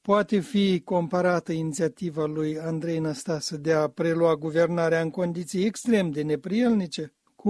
poate fi comparată inițiativa lui Andrei Năstase de a prelua guvernarea în condiții extrem de neprielnice cu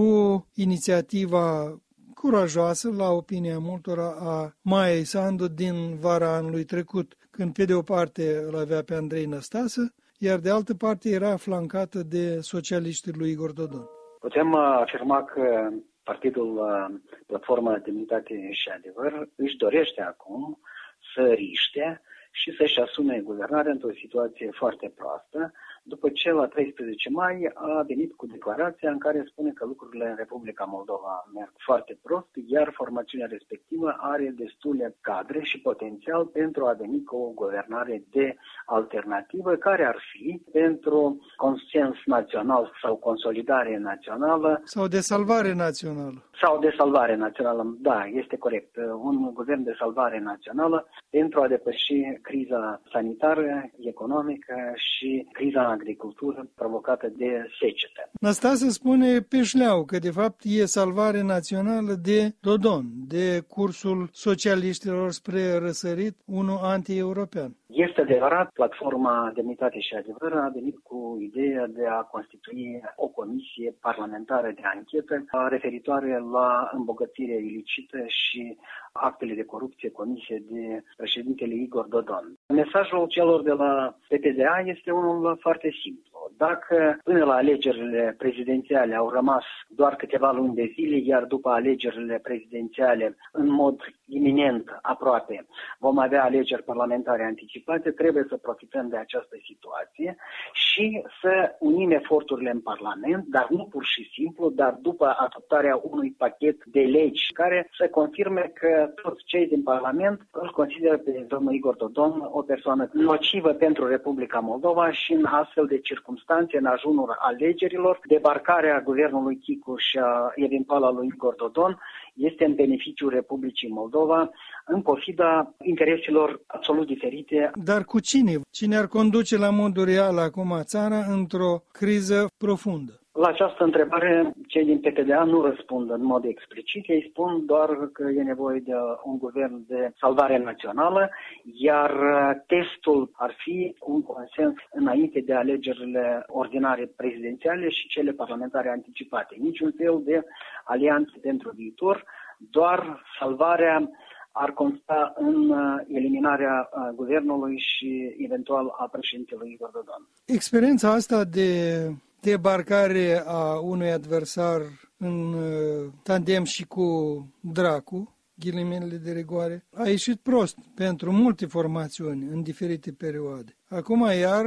inițiativa curajoasă, la opinia multora, a Maiei Sandu din vara anului trecut, când pe de o parte îl avea pe Andrei Năstase, iar de altă parte era flancată de socialiștii lui Igor Dodon. Putem afirma că Partidul Platforma Demnitate și Adevăr își dorește acum să riște și să-și asume guvernarea într-o situație foarte proastă, după ce la 13 mai a venit cu declarația în care spune că lucrurile în Republica Moldova merg foarte prost, iar formațiunea respectivă are destule cadre și potențial pentru a veni cu o guvernare de alternativă, care ar fi pentru consens național sau consolidare națională. Sau de salvare națională. Sau de salvare națională, da, este corect. Un guvern de salvare națională pentru a depăși criza sanitară, economică și criza în agricultură provocată de secetă. Năstase spune pe șleau că de fapt e salvare națională de Dodon, de cursul socialiștilor spre răsărit, unul anti-european. Este adevărat, Platforma Demnitate și Adevăr a venit cu ideea de a constitui o comisie parlamentară de anchetă referitoare la îmbogățirea ilicită și actele de corupție comise de președintele Igor Dodon. Mesajul celor de la PPDA este unul foarte simplu. Dacă până la alegerile prezidențiale au rămas doar câteva luni de zile, iar după alegerile prezidențiale, în mod iminent, aproape, vom avea alegeri parlamentare anticipate, trebuie să profităm de această situație și să unim eforturile în Parlament, dar nu pur și simplu, dar după adoptarea unui pachet de legi care să confirme că toți cei din Parlament îl consideră pe domnul Igor Dodon o persoană nocivă pentru Republica Moldova și în astfel de circumstanțe, în ajunul alegerilor, debarcarea guvernului Chicu și a eventuala lui Igor Dodon este în beneficiul Republicii Moldova, în pofida intereselor absolut diferite. Dar cu cine? Cine ar conduce la modul real acum țara într-o criză profundă? La această întrebare, cei din PPDA nu răspund în mod explicit, ei spun doar că e nevoie de un guvern de salvare națională, iar testul ar fi un consens înainte de alegerile ordinare prezidențiale și cele parlamentare anticipate. Niciun fel de alianțe pentru viitor, doar salvarea ar consta în eliminarea guvernului și eventual a președintelui Igor Dodon. Experiența asta de debarcare a unui adversar în tandem și cu Dracu, ghilimele de rigoare, a ieșit prost pentru multe formațiuni în diferite perioade. Acum iar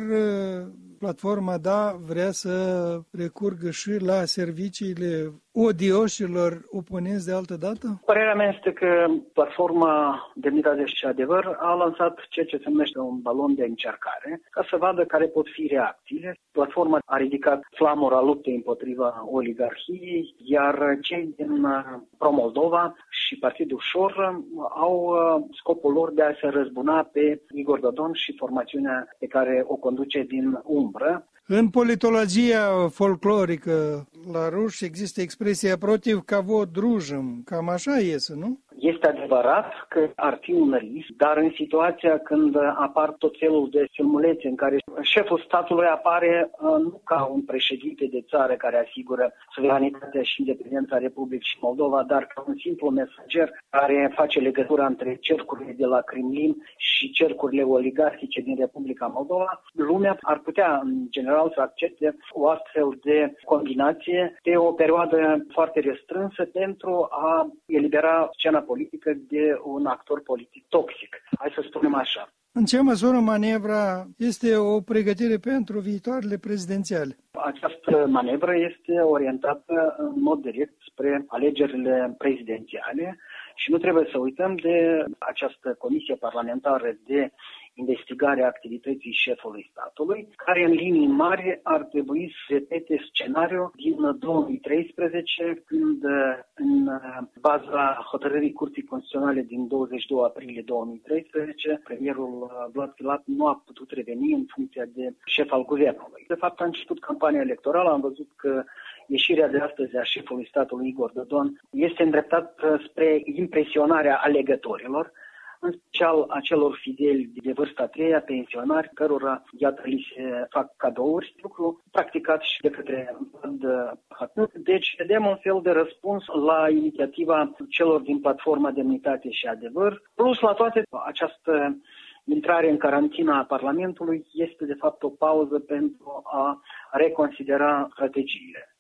Platforma vrea să recurgă și la serviciile odioșilor oponenți de altă dată? Părerea mea este că Platforma Demnitate și Adevăr a lansat ceea ce se numește un balon de încercare ca să vadă care pot fi reacțiile. Platforma a ridicat flamura luptei împotriva oligarhiei, iar cei din Pro-Moldova și Partidul Șor au scopul lor de a se răzbuna pe Igor Dodon și formațiunea pe care o conduce din umbră. În politologia folclorică la ruși există expresia protiv cavo drujăm, cam așa iese, nu? Este adevărat că ar fi un risc, dar în situația când apar tot felul de filmulețe în care șeful statului apare nu ca un președinte de țară care asigură suveranitatea și independența Republicii Moldova, dar ca un simplu mesager care face legătura între cercurile de la Kremlin și cercurile oligarhice din Republica Moldova, lumea ar putea, în general, să accepte o astfel de combinație de o perioadă foarte restrânsă pentru a elibera scena politică de un actor politic toxic. Hai să spunem așa. În ce măsură manevra este o pregătire pentru viitoarele prezidențiale? Această manevră este orientată în mod direct spre alegerile prezidențiale și nu trebuie să uităm de această comisie parlamentară de investigare a activității șefului statului, care în linii mari ar trebui să repete scenariul din 2013, când în baza hotărârii Curții Constituționale din 22 aprilie 2013, premierul Vlad Filat nu a putut reveni în funcția de șef al guvernului. De fapt, a început campania electorală, am văzut că ieșirea de astăzi a șefului statului Igor Dodon este îndreptată spre impresionarea alegătorilor, în special acelor fideli de vârsta a treia, pensionari, cărora, iată, li se fac cadouri, lucru practicat și de către Vlad. Deci, vedem un fel de răspuns la inițiativa celor din platforma Demnitate și Adevăr. Plus la toate, această intrare în carantină a Parlamentului este, de fapt, o pauză pentru a reconsidera strategiile.